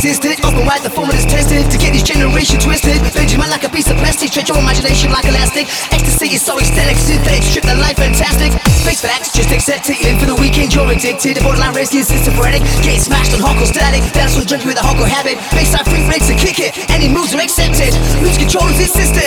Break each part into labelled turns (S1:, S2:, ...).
S1: existed. Open wide, the format is tested to get this generation twisted. Bend your mind like a piece of plastic, stretch your imagination like elastic. Ecstasy is so ecstatic, synthetic, strip the life fantastic. Face facts, just accept it. Live for the weekend, you're addicted. Borderline rescue, schizophrenic. Get smashed on hardcore static. Dance with junkie with a hardcore habit. Baseline free breaks to kick it. Any moves are accepted. Lose control is insistent.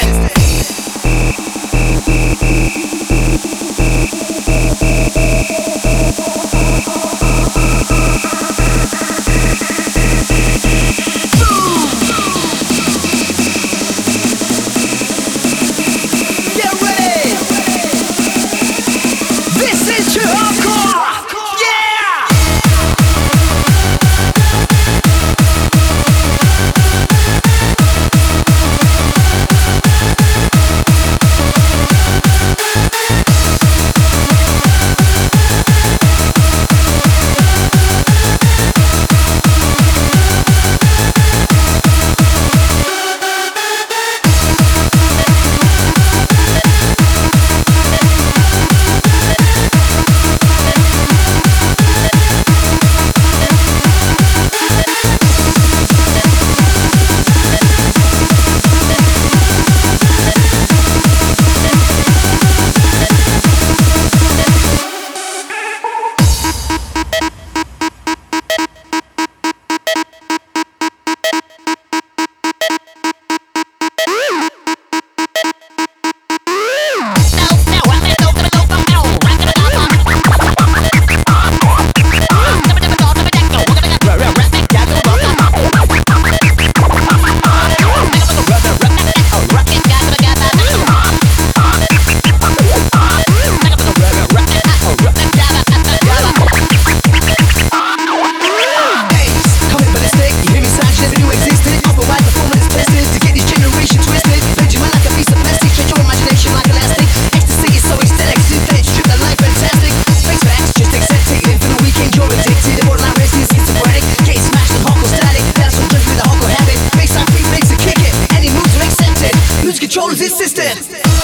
S1: Control is insistent.